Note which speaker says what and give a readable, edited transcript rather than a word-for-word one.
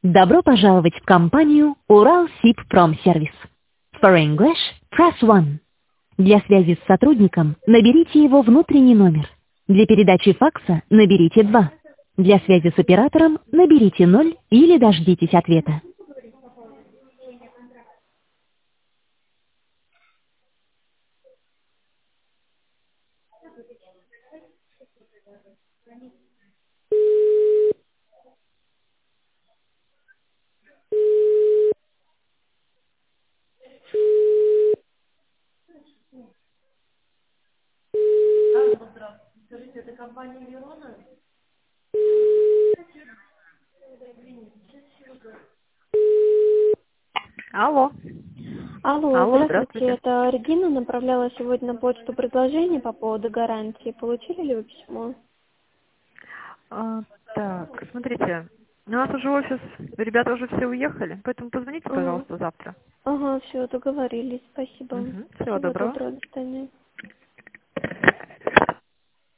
Speaker 1: Добро пожаловать в компанию Уралсибпромсервис. For English, press 1. Для связи с сотрудником наберите его внутренний номер. Для передачи факса наберите 2. Для связи с оператором наберите 0 или дождитесь ответа.
Speaker 2: Алло.
Speaker 3: Алло,
Speaker 2: Алло,
Speaker 3: здравствуйте,
Speaker 2: здравствуйте.
Speaker 3: это Регина направляла сегодня на почту предложение по поводу гарантии. Получили ли вы письмо?
Speaker 2: Так, смотрите, у нас уже офис, ребята уже все уехали, поэтому позвоните,
Speaker 3: Ага,
Speaker 2: пожалуйста, завтра.
Speaker 3: ага, все, договорились, спасибо.
Speaker 2: Всего
Speaker 3: Всего
Speaker 2: доброго.
Speaker 3: доброго, до свидания.